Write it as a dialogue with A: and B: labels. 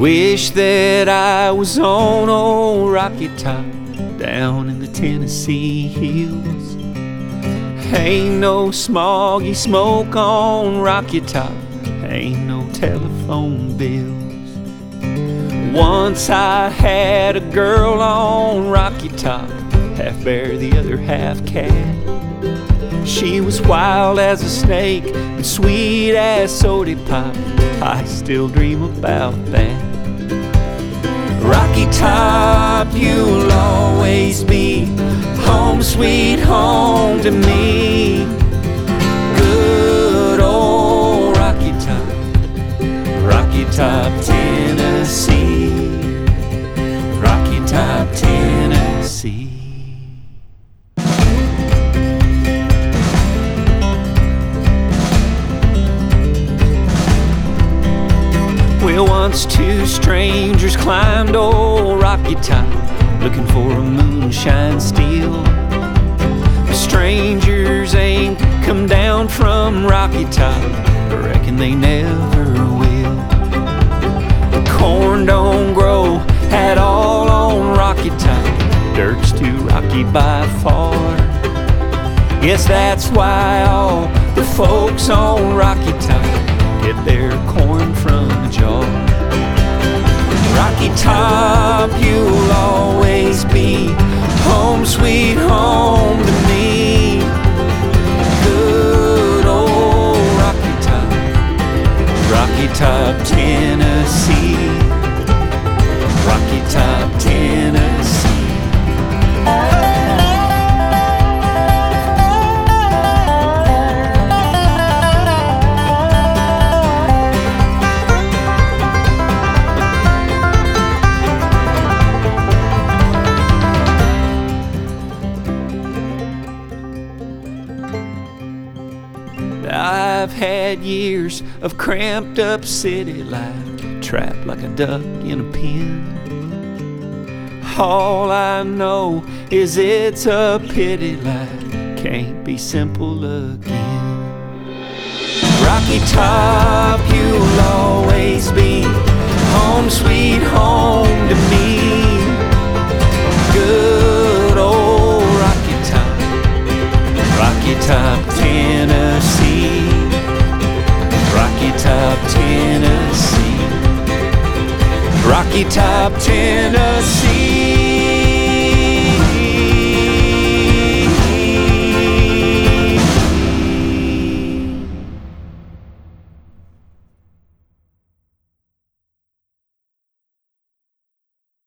A: Wish that I was on old Rocky Top down in the Tennessee hills. Ain't no smoggy smoke on Rocky Top, ain't no telephone bills. Once I had a girl on Rocky Top, half bear, the other half cat. She was wild as a snake and sweet as soda pop. I still dream about that. Rocky Top, you'll always be home sweet home to me. Good old Rocky Top, Rocky Top, Tennessee. Rocky Top, Tennessee. Well, once two strangers climbed old Rocky Top, looking for a moonshine still. The strangers ain't come down from Rocky Top, I reckon they never will. The corn don't grow at all on Rocky Top, dirt's too rocky by far. Guess that's why all the folks on Rocky Top get their corn from a jar. Rocky Top, you'll always be home sweet home to me. Good old Rocky Top, Rocky Top, Tennessee. Rocky Top, Tennessee. I've had years of cramped up city life, trapped like a duck in a pen. All I know is it's a pity life can't be simple again. Rocky Top, you'll always be home sweet home to me. Good old Rocky Top, Rocky Top, Tennessee. Rocky Top, Tennessee. Rocky Top, Tennessee.